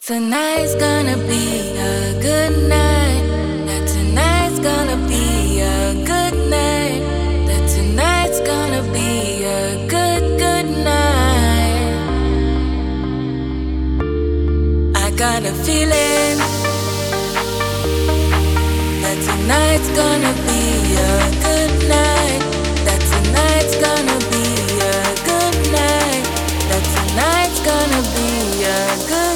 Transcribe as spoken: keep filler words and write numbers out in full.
Tonight's gonna be a good night. That tonight's gonna be a good night. That tonight's gonna be a good, good night. I got a feeling that tonight's gonna be a good night. That tonight's gonna be a good night. That tonight's gonna be a good